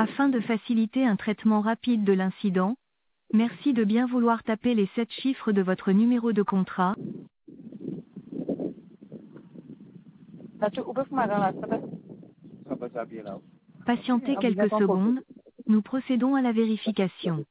Afin de faciliter un traitement rapide de l'incident, merci de bien vouloir taper les 7 chiffres de votre numéro de contrat. Patientez quelques secondes, nous procédons à la vérification.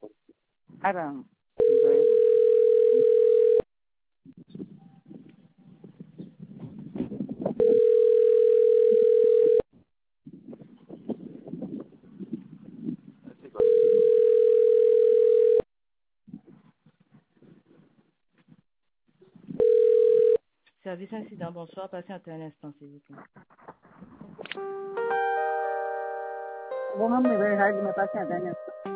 Service incident, bonsoir, patientez un instant, s'il vous plaît. Bon, je me passe un dernier.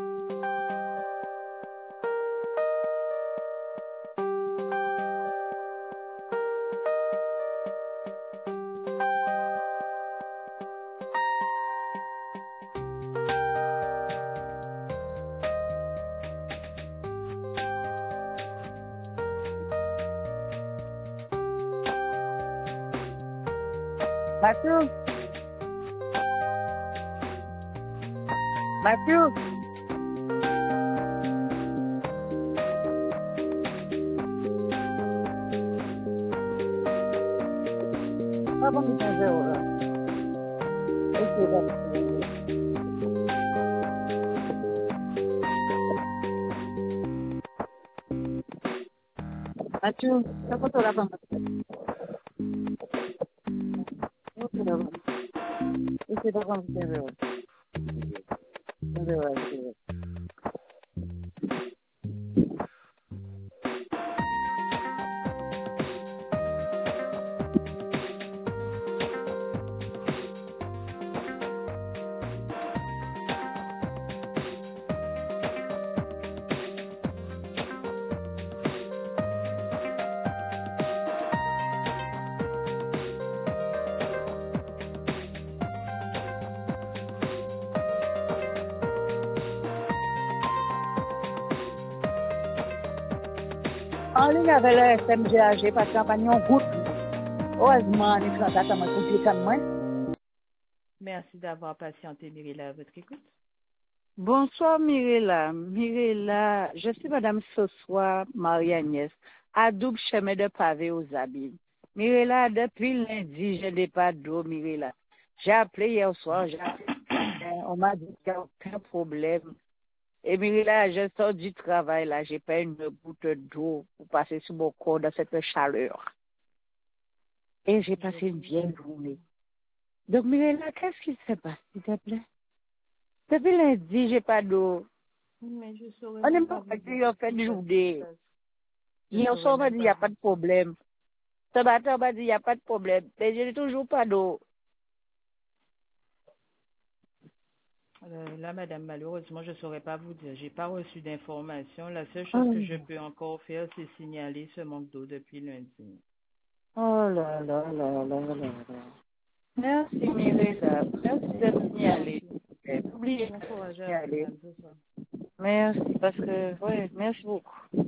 Matthew? Matthew? Pas bon, mais c'est zéro, là. Ok, d'accord. Matthew, t'as pas ton lapin? Ok, d'accord. Ok, d'accord, c'est zéro. C'est zéro, c'est zéro. En ligne avec le SMGAG, parce qu'on a mis en route. Heureusement, les transactions m'ont coupé comme moi. Merci d'avoir patienté, Mirella, à votre écoute. Bonsoir Mirella. Mirella, je suis Madame Sossois Marie-Agnès, à double chemin de pavé aux Abîmes. Mirella, depuis lundi, je n'ai pas d'eau, Mirella. J'ai appelé hier soir, on m'a dit qu'il n'y a aucun problème. Et Mirella, je sors du travail là, j'ai pas une goutte d'eau pour passer sur mon corps dans cette chaleur. Et j'ai passé une vieille journée. Donc Mirella, qu'est-ce qui se passe, s'il te plaît? Depuis lundi, j'ai pas d'eau. Mais je saurais On n'est même pas pas vous dit dire en fait ce qui de se journée. passe. Je Hier saurais soir, on m'a même dit, il pas n'y a vous pas de problème. Ce matin, on m'a dit, il n'y a pas de problème. Mais je n'ai toujours pas d'eau. Là, madame, malheureusement, je ne saurais pas vous dire. J'ai pas reçu d'informations. La seule chose que Oh, je peux encore faire, c'est signaler ce manque d'eau depuis lundi. oh là là là là là là. Merci, Mirella. Merci de Je vous en signaler. prie. N'oubliez Bon pas de courage à vous, signaler. madame. Ce soir. Merci, parce que, ouais, merci beaucoup.